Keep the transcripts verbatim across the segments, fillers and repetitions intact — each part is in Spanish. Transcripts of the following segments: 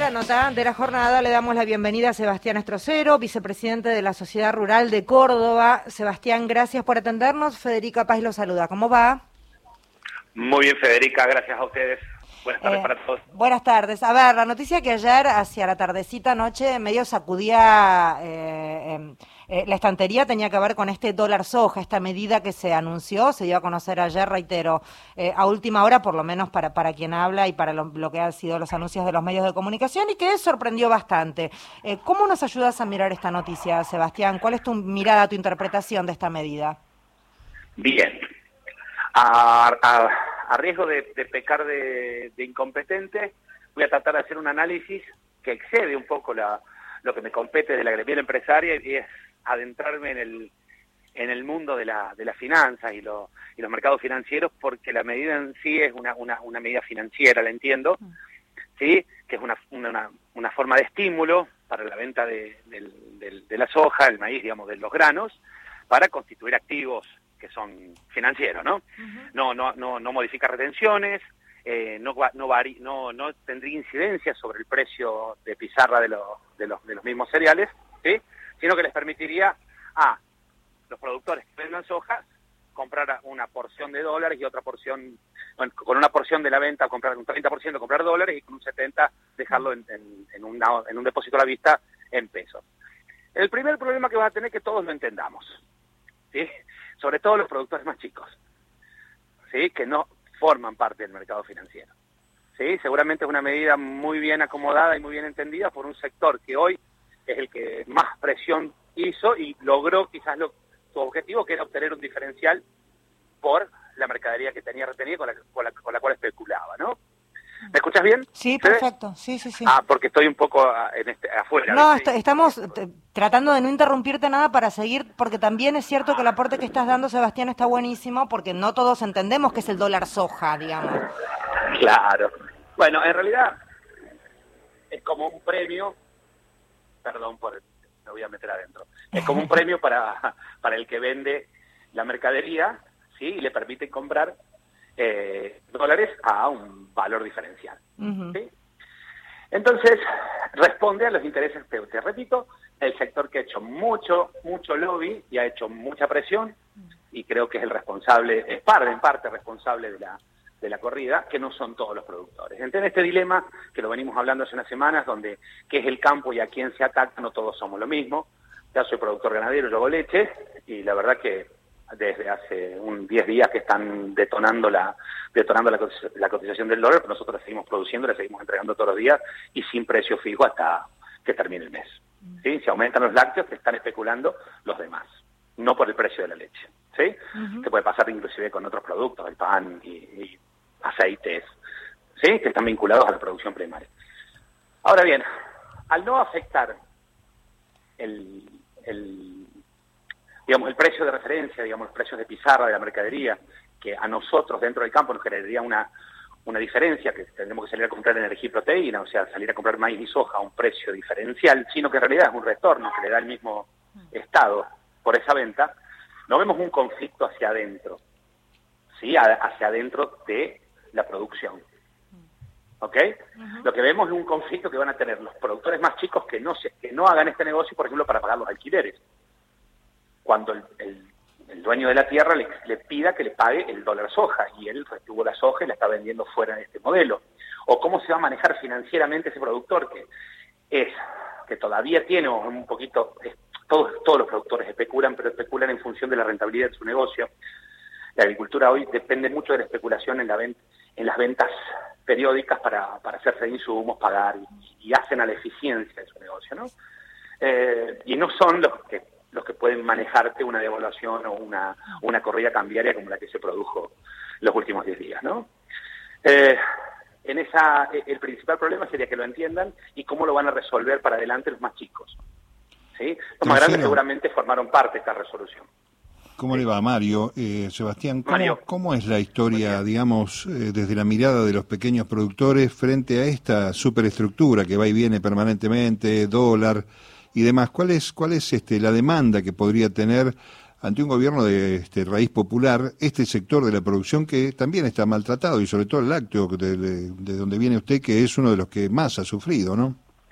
la nota de la jornada le damos la bienvenida a Sebastián Estrocero, vicepresidente de la Sociedad Rural de Córdoba. Sebastián, gracias por atendernos. Federica Paz lo saluda. ¿Cómo va? Muy bien, Federica, gracias a ustedes. Buenas tardes eh, para todos. Buenas tardes. A ver, la noticia que ayer, hacia la tardecita noche, medio sacudía eh, eh, eh, la estantería, tenía que ver con este dólar soja, esta medida que se anunció, se dio a conocer ayer, reitero, eh, a última hora, por lo menos para, para quien habla y para lo, lo que han sido los anuncios de los medios de comunicación, y que sorprendió bastante. Eh, ¿Cómo nos ayudas a mirar esta noticia, Sebastián? ¿Cuál es tu mirada, tu interpretación de esta medida? Bien. A, a, a riesgo de, de pecar de, de incompetente, voy a tratar de hacer un análisis que excede un poco la, lo que me compete de la gremial empresaria, y es adentrarme en el en el mundo de la de las finanzas y, lo, y los mercados financieros, porque la medida en sí es una, una, una medida financiera, la entiendo, ¿sí? Que es una, una, una forma de estímulo para la venta de, de, de, de la soja, el maíz, digamos, de los granos, para constituir activos que son financieros, ¿no? Uh-huh. No, no, no, no modifica retenciones, eh, no, no, vari, no, no tendría incidencia sobre el precio de pizarra de los, de los, de los mismos cereales, ¿sí? Sino que les permitiría a los productores que vendan soja comprar una porción de dólares y otra porción, bueno, con una porción de la venta comprar un treinta por ciento comprar dólares y con un setenta por ciento dejarlo en, en, en, una, en un depósito a la vista en pesos. El primer problema que van a tener es que todos lo entendamos, ¿sí? Sobre todo los productores más chicos, ¿sí? Que no forman parte del mercado financiero, ¿sí? Seguramente es una medida muy bien acomodada y muy bien entendida por un sector que hoy es el que más presión hizo y logró quizás lo, su objetivo, que era obtener un diferencial por la mercadería que tenía retenida, con la, con la, con la cual especulaba, ¿no? ¿Me escuchas bien? Sí, perfecto. Sí, sí, sí. Ah, porque estoy un poco en este, afuera. No, est estamos t tratando de no interrumpirte nada para seguir, porque también es cierto que el aporte que estás dando, Sebastián, está buenísimo, porque no todos entendemos qué es el dólar soja, digamos. Claro. Bueno, en realidad es como un premio, perdón, por me voy a meter adentro, es como un premio para, para el que vende la mercadería, ¿sí? Y le permite comprar Eh, dólares a un valor diferencial. Uh-huh. ¿Sí? Entonces, responde a los intereses, te, te repito, el sector que ha hecho mucho, mucho lobby y ha hecho mucha presión, y creo que es el responsable, es parte, en parte responsable de la, de la corrida, que no son todos los productores. Entiende este dilema, que lo venimos hablando hace unas semanas, donde qué es el campo y a quién se ataca, no todos somos lo mismo. Ya soy productor ganadero, yo hago leche, y la verdad que desde hace un diez días que están detonando la detonando la, la cotización del dólar, pero nosotros la seguimos produciendo, la seguimos entregando todos los días y sin precio fijo hasta que termine el mes. ¿Sí? Si aumentan los lácteos, que están especulando los demás, no por el precio de la leche. ¿Sí? Uh-huh. Que puede pasar inclusive con otros productos, el pan y, y aceites, ¿sí? Que están vinculados a la producción primaria. Ahora bien, al no afectar el, el digamos, el precio de referencia, digamos, los precios de pizarra de la mercadería, que a nosotros dentro del campo nos generaría una, una diferencia, que tendremos que salir a comprar energía y proteína, o sea, salir a comprar maíz y soja a un precio diferencial, sino que en realidad es un retorno que le da el mismo Estado por esa venta. No vemos un conflicto hacia adentro, ¿sí? Hacia adentro de la producción. ¿Ok? Uh-huh. Lo que vemos es un conflicto que van a tener los productores más chicos que no, se, que no hagan este negocio, por ejemplo, para pagar los alquileres, cuando el, el, el dueño de la tierra le, le pida que le pague el dólar soja, y él retuvo la soja y la está vendiendo fuera de este modelo. O cómo se va a manejar financieramente ese productor, que es que todavía tiene un poquito, es, todos, todos los productores especulan, pero especulan en función de la rentabilidad de su negocio. La agricultura hoy depende mucho de la especulación en, la venta, en las ventas periódicas para, para hacerse de insumos, pagar, y, y hacen a la eficiencia de su negocio, ¿no? Eh, y no son los que los que pueden manejarte una devaluación o una, una corrida cambiaria como la que se produjo los últimos diez días, ¿no? Eh, en esa, el principal problema sería que lo entiendan y cómo lo van a resolver para adelante los más chicos, ¿sí? Los más grandes seguramente formaron parte de esta resolución. ¿Cómo le va, Mario? Eh, Sebastián, ¿cómo, Mario. ¿cómo es la historia, digamos, eh, desde la mirada de los pequeños productores frente a esta superestructura que va y viene permanentemente, dólar y demás? ¿Cuál es, cuál es este, la demanda que podría tener ante un gobierno de este, raíz popular, este sector de la producción que también está maltratado, y sobre todo el lácteo, de, de, de donde viene usted, que es uno de los que más ha sufrido, ¿no?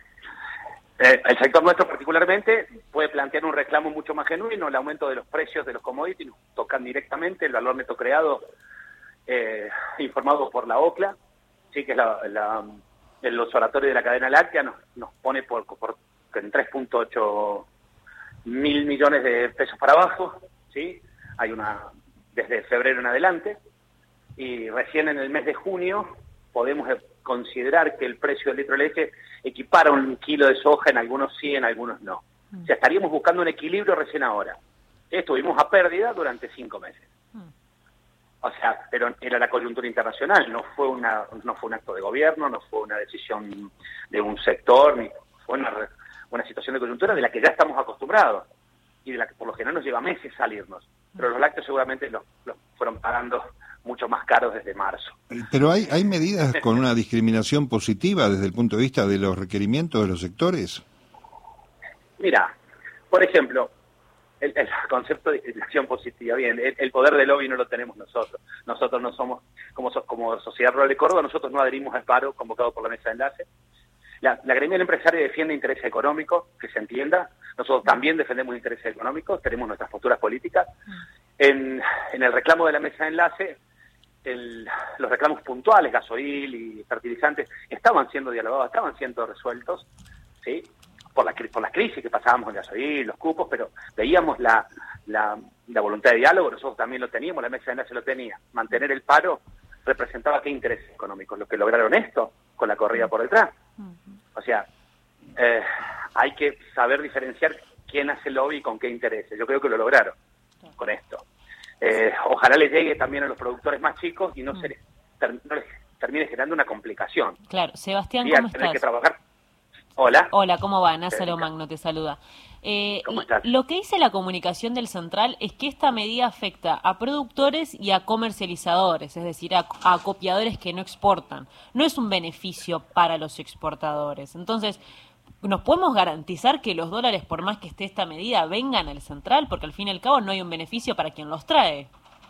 Eh, el sector nuestro particularmente puede plantear un reclamo mucho más genuino, el aumento de los precios de los commodities, nos tocan directamente el valor neto creado, eh, informado por la OCLA, sí, que es la, la, el observatorio de la cadena láctea, nos, nos pone por, por en tres punto ocho mil millones de pesos para abajo, ¿sí? Hay una, desde febrero en adelante, y recién en el mes de junio podemos considerar que el precio del litro de leche equipara un kilo de soja, en algunos sí, en algunos no. Mm. O sea, estaríamos buscando un equilibrio recién ahora. Estuvimos a pérdida durante cinco meses. Mm. O sea, pero era la coyuntura internacional, no fue una, no fue un acto de gobierno, no fue una decisión de un sector, ni fue una una situación de coyuntura de la que ya estamos acostumbrados y de la que por lo general nos lleva meses salirnos. Pero los lácteos seguramente los, los fueron pagando mucho más caros desde marzo. Pero hay, ¿hay medidas con una discriminación positiva desde el punto de vista de los requerimientos de los sectores? Mira, por ejemplo, el, el concepto de discriminación positiva, bien, el, el poder del lobby no lo tenemos nosotros. Nosotros no somos, como, como Sociedad Rural de Córdoba, nosotros no adherimos al paro convocado por la mesa de enlace. La, la gremial empresaria defiende intereses económicos, que se entienda. Nosotros también defendemos intereses económicos, tenemos nuestras posturas políticas. En, en el reclamo de la mesa de enlace, el, los reclamos puntuales, gasoil y fertilizantes, estaban siendo dialogados, estaban siendo resueltos, ¿sí? Por la, por las crisis que pasábamos con el gasoil, los cupos, pero veíamos la, la, la voluntad de diálogo, nosotros también lo teníamos, la mesa de enlace lo tenía. Mantener el paro representaba qué intereses económicos, los que lograron esto con la corrida por detrás. O sea, eh, hay que saber diferenciar quién hace lobby y con qué intereses. Yo creo que lo lograron con esto. Eh, ojalá les llegue también a los productores más chicos y no, se les, ter, no les termine generando una complicación. Claro, Sebastián, ¿cómo estás? Que trabajar. Hola. Hola, ¿cómo va? Názaro Magno te saluda. Eh, ¿Cómo estás? Lo que dice la comunicación del Central es que esta medida afecta a productores y a comercializadores, es decir, a, a acopiadores que no exportan. No es un beneficio para los exportadores. Entonces, ¿nos podemos garantizar que los dólares, por más que esté esta medida, vengan al Central? Porque al fin y al cabo no hay un beneficio para quien los trae.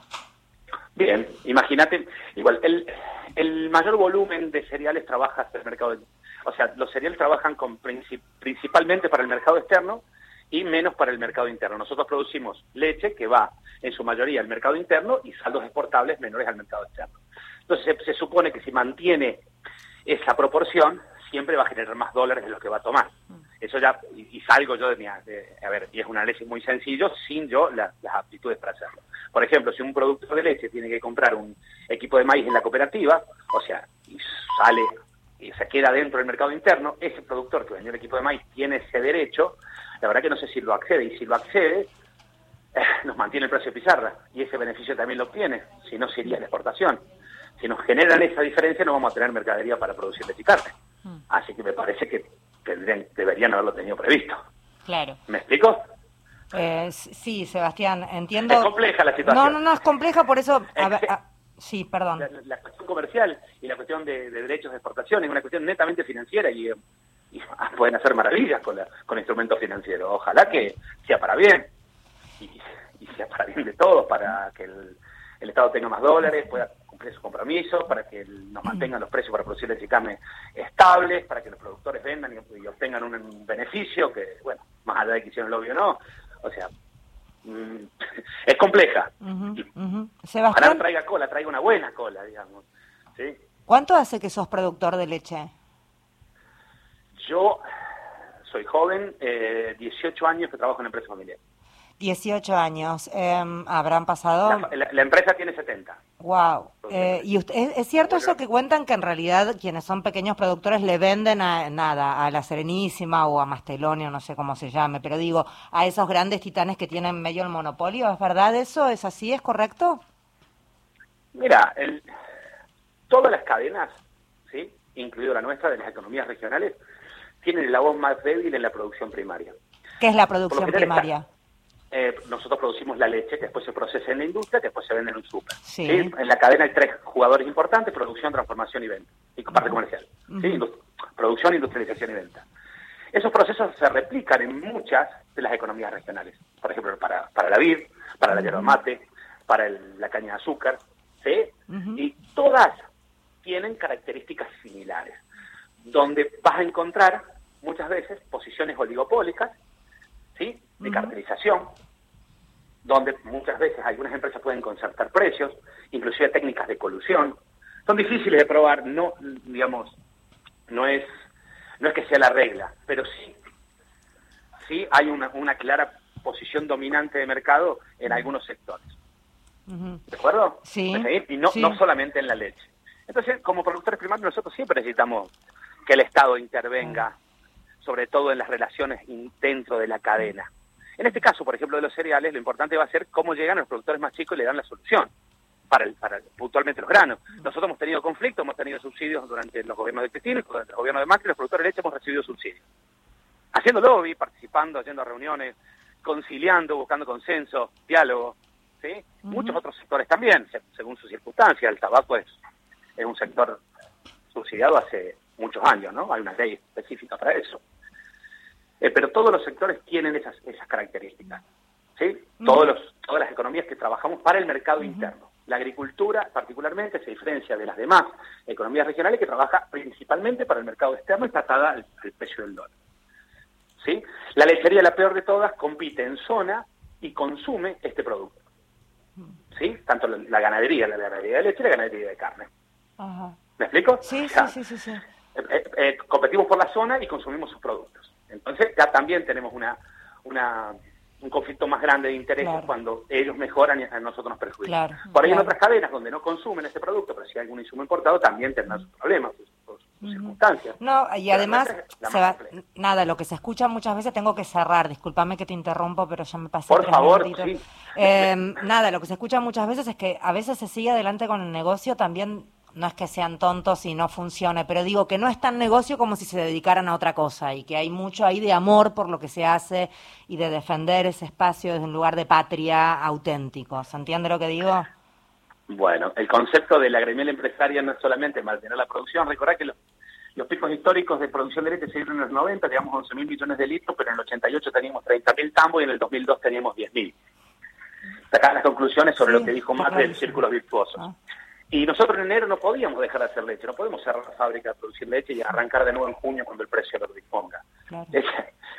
Bien, imagínate, igual, el, el mayor volumen de cereales trabaja hasta el mercado, o sea, los cereales trabajan con princip, principalmente para el mercado externo y menos para el mercado interno. Nosotros producimos leche que va en su mayoría al mercado interno y saldos exportables menores al mercado externo. Entonces se, se supone que si mantiene esa proporción, siempre va a generar más dólares de lo que va a tomar. Eso ya, y, y salgo yo de mi, de, a ver, y es un análisis muy sencillo, sin yo la, las aptitudes para hacerlo. Por ejemplo, si un productor de leche tiene que comprar un equipo de maíz en la cooperativa, o sea, y sale y se queda dentro del mercado interno, ese productor que vendió el equipo de maíz tiene ese derecho, la verdad que no sé si lo accede, y si lo accede, eh, nos mantiene el precio de pizarra, y ese beneficio también lo obtiene, si no sería la exportación. Si nos generan esa diferencia, no vamos a tener mercadería para producir leche y carne. Mm. Así que me parece que tendrían, deberían haberlo tenido previsto. Claro. ¿Me explico? Eh, sí, Sebastián, entiendo. Es compleja la situación. No, no, no, es compleja, por eso... A ver, a... Sí, perdón. La, la cuestión comercial y la cuestión de, de derechos de exportación es una cuestión netamente financiera y, y pueden hacer maravillas con, la, con instrumentos financieros. Ojalá que sea para bien y, y sea para bien de todos, para que el, el Estado tenga más dólares, pueda cumplir sus compromisos, para que el, nos mantengan los precios para producir leche y carne estables, para que los productores vendan y, y obtengan un, un beneficio que, bueno, más allá de que hicieron el lobby o no, o sea... es compleja. Uh-huh, uh-huh. Sebastián, ojalá traiga cola, traiga una buena cola, digamos. ¿Sí? ¿Cuánto hace que sos productor de leche? Yo soy joven, eh, dieciocho años que trabajo en empresa familiar. dieciocho años. Eh, ¿Habrán pasado...? La, la, la empresa tiene setenta. Wow. Eh, ¿Y usted, es, es cierto eso que cuentan que en realidad quienes son pequeños productores le venden a nada, a La Serenísima o a Masteloni o no sé cómo se llame, pero digo, a esos grandes titanes que tienen medio el monopolio? ¿Es verdad eso? ¿Es así? ¿Es correcto? Mira, el, todas las cadenas, ¿sí?, incluido la nuestra, de las economías regionales, tienen el eslabón más débil en la producción primaria. ¿Qué es la producción primaria? Está, Eh, nosotros producimos la leche que después se procesa en la industria, que después se vende en un súper. Sí. ¿Sí? En la cadena hay tres jugadores importantes: producción, transformación y venta. Y parte comercial. Uh-huh. ¿Sí? Indust- producción, industrialización y venta. Esos procesos se replican en muchas de las economías regionales. Por ejemplo, para, para la vid, para la yerba mate, para el- la caña de azúcar, ¿sí? Ujú. Y todas tienen características similares, donde vas a encontrar muchas veces posiciones oligopólicas, ¿sí? De Ujú. cartelización, donde muchas veces algunas empresas pueden concertar precios, inclusive técnicas de colusión. Son difíciles de probar, no, digamos, no es, no es que sea la regla, pero sí, sí hay una, una clara posición dominante de mercado en algunos sectores. Ujú. ¿De acuerdo? Sí, ¿Me seguís? Y no, sí. no solamente en la leche. Entonces, como productores primarios, nosotros siempre necesitamos que el Estado intervenga, sobre todo en las relaciones in- dentro de la cadena. En este caso, por ejemplo, de los cereales, lo importante va a ser cómo llegan a los productores más chicos y le dan la solución para, el, para puntualmente los granos. Nosotros hemos tenido conflictos, hemos tenido subsidios durante los gobiernos de Cristina, durante el gobierno de Macri, los productores de leche hemos recibido subsidios. Haciendo lobby, participando, yendo a reuniones, conciliando, buscando consenso, diálogo, ¿sí? Ujú. Muchos otros sectores también, se- según sus circunstancias. El tabaco es, es un sector subsidiado hace muchos años, ¿no? Hay una ley específica para eso. Eh, pero todos los sectores tienen esas, esas características, ¿sí? Todos los, todas las economías que trabajamos para el mercado interno. La agricultura, particularmente, se diferencia de las demás economías regionales que trabaja principalmente para el mercado externo y está atada al, al precio del dólar, ¿sí? La lechería, la peor de todas, compite en zona y consume este producto, ¿sí? Tanto la, la ganadería, la ganadería de leche y la ganadería de carne. Ajá. ¿Me explico? Sí, O sea, sí, sí, sí, sí. eh, eh, eh, competimos por la zona y consumimos sus productos. Entonces ya también tenemos una, una un conflicto más grande de intereses Claro. cuando ellos mejoran y a nosotros nos perjudican. Claro, Por ahí claro. en otras cadenas donde no consumen ese producto, pero si hay algún insumo importado, también tendrán sus problemas, sus, sus- sus circunstancias. No, y Pero además, nuestra es la se más va- compleja. nada, lo que se escucha muchas veces, tengo que cerrar, discúlpame que te interrumpo, pero ya me pasé Por tres favor, minutitos. sí. Eh, nada, lo que se escucha muchas veces es que a veces se sigue adelante con el negocio, también no es que sean tontos y no funcione, pero digo que no es tan negocio como si se dedicaran a otra cosa y que hay mucho ahí de amor por lo que se hace y de defender ese espacio desde un lugar de patria auténtico. ¿Se entiende lo que digo? Bueno, el concepto de la gremial empresaria no es solamente mantener la producción. Recordá que los, los picos históricos de producción de leche se dieron en los noventa, teníamos once mil millones de litros, pero en el ochenta y ocho teníamos treinta mil tambos y en el dos mil dos teníamos diez mil. Sacar las conclusiones sobre Sí, lo que dijo está Macri del clarísimo. círculos virtuosos. Ah. Y nosotros en enero no podíamos dejar de hacer leche, no podemos cerrar la fábrica de producir leche y arrancar de nuevo en junio cuando el precio lo disponga. Claro. Es,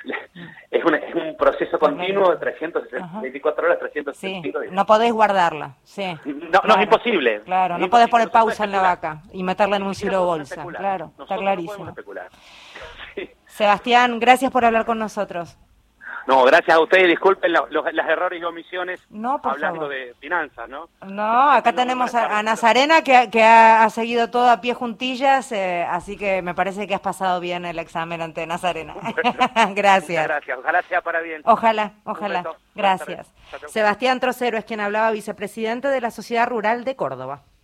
es, una- es un proceso continuo de trescientas veinticuatro horas, trescientos Sí, sesenta y cinco días. no podés guardarla, sí. No, no Claro. es imposible. Claro, Es no podés imposible. poner No se puede pausa en la especular. vaca y meterla en Ni un siquiera silo podemos bolsa. especular. Claro, está Nosotros no clarísimo. podemos especular. Sí. Sebastián, gracias por hablar con nosotros. No, gracias a ustedes, disculpen la- los, las errores y omisiones No, por hablando favor. de finanzas, ¿no? No, acá tenemos a, a Nazarena que, que ha, ha seguido todo a pie juntillas, eh, así que me parece que has pasado bien el examen ante Nazarena. Muchas Gracias. gracias, ojalá sea para bien. Ojalá, Un ojalá. beso. Buenas Gracias. tardes. Chao, chao. Sebastián Trocero es quien hablaba, vicepresidente de la Sociedad Rural de Córdoba.